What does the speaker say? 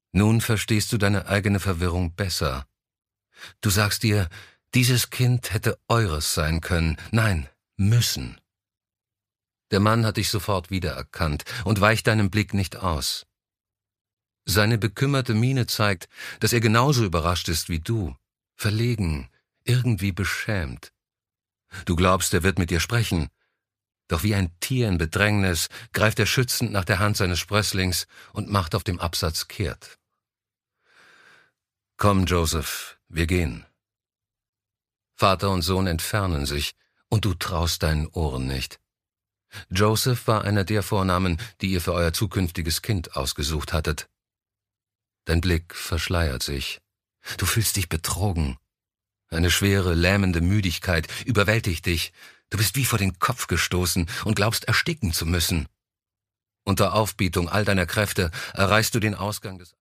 Nun verstehst du deine eigene Verwirrung besser. Du sagst dir, dieses Kind hätte eures sein können, nein, müssen. Der Mann hat dich sofort wiedererkannt und weicht deinem Blick nicht aus. Seine bekümmerte Miene zeigt, dass er genauso überrascht ist wie du, verlegen, irgendwie beschämt. Du glaubst, er wird mit dir sprechen, doch wie ein Tier in Bedrängnis greift er schützend nach der Hand seines Sprösslings und macht auf dem Absatz kehrt. »Komm, Joseph, wir gehen.« Vater und Sohn entfernen sich, und du traust deinen Ohren nicht. Joseph war einer der Vornamen, die ihr für euer zukünftiges Kind ausgesucht hattet. Dein Blick verschleiert sich. Du fühlst dich betrogen. Eine schwere, lähmende Müdigkeit überwältigt dich. Du bist wie vor den Kopf gestoßen und glaubst, ersticken zu müssen. Unter Aufbietung all deiner Kräfte erreichst du den Ausgang des